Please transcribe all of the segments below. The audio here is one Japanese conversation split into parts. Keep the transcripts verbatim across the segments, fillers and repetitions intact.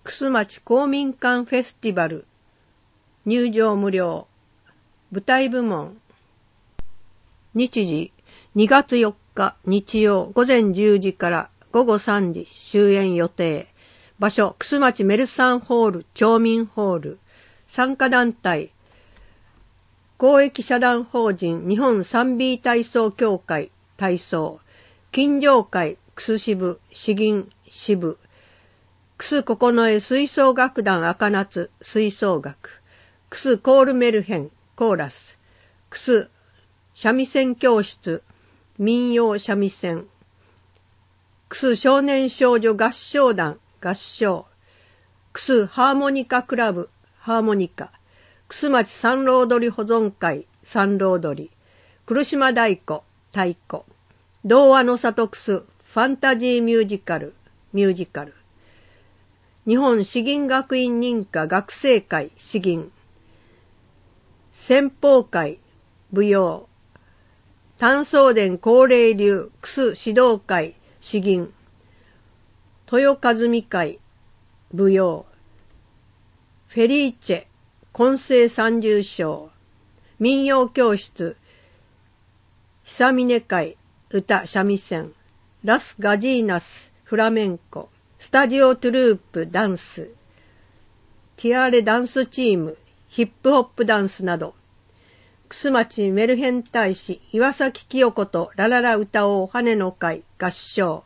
楠町公民館フェスティバル、入場無料、舞台部門。日時、にがつよっか日曜午前じゅうじからごごさんじ終演予定。場所、楠町メルサンホール町民ホール。参加団体、公益社団法人日本賛美体操協会体操、金城会楠支部詩吟支部、楠九重吹奏楽団赤夏吹奏楽、楠コールメルヘンコーラス、楠三味線教室民謡三味線、楠少年少女合唱団合唱、楠ハーモニカクラブハーモニカ、楠町三郎踊り保存会三郎踊り、来島太鼓太鼓、童話の里楠ファンタジーミュージカルミュージカル、日本詩吟学院認可学生会詩吟、先鋒会舞踊、丹宗伝高齢流楠指導会詩吟、豊和美会舞踊、フェリーチェ混声三重唱、民謡教室久峰会歌三味線、ラスガジーナスフラメンコ、スタジオトゥループダンス、ティアーレダンスチームヒップホップダンスなど、楠町メルヘン大使岩崎清子とラララ歌おう羽の会合唱。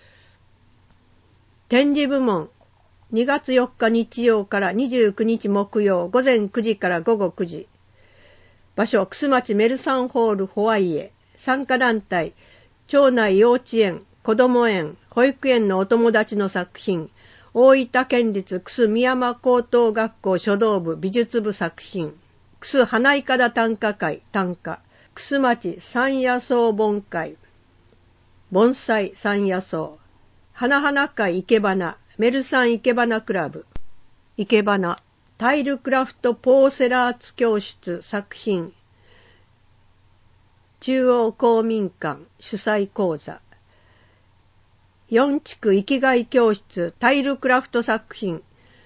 展示部門、にがつよっか日曜からにじゅうくにち木曜午前くじからごごくじ。場所、楠町メルサンホールホワイエ。参加団体、町内幼稚園、子ども園、保育園のお友達の作品、大分県立楠美山高等学校書道部美術部作品、楠花いかだ短歌会短歌、楠町山野草盆会、盆栽山野草、花々会生け花、メルサン生け花クラブ、生け花、タイルクラフトポーセラーツ教室作品、中央公民館主催講座、四地区生きがい教室タイルクラフト作品、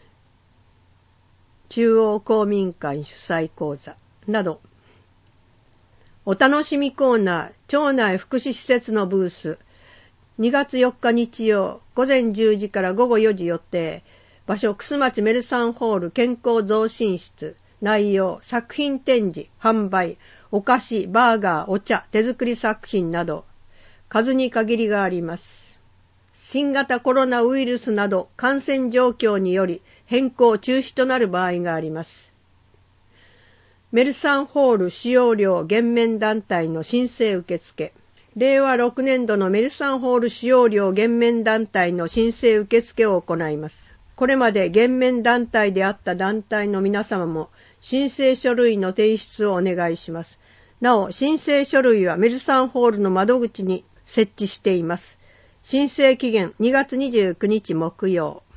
中央公民館主催講座など、お楽しみコーナー、町内福祉施設のブース、にがつよっか日曜午前じゅうじからごごよじ予定。場所、楠町メルサンホール健康増進室。内容、作品展示、販売、お菓子、バーガー、お茶、手作り作品など、数に限りがあります。新型コロナウイルスなど感染状況により変更中止となる場合があります。メルサンホール使用料減免団体の申請受付。れいわろくねんどのメルサンホール使用料減免団体の申請受付を行います。これまで減免団体であった団体の皆様も申請書類の提出をお願いします。なお、申請書類はメルサンホールの窓口に設置しています。申請期限にがつにじゅうくにち木曜。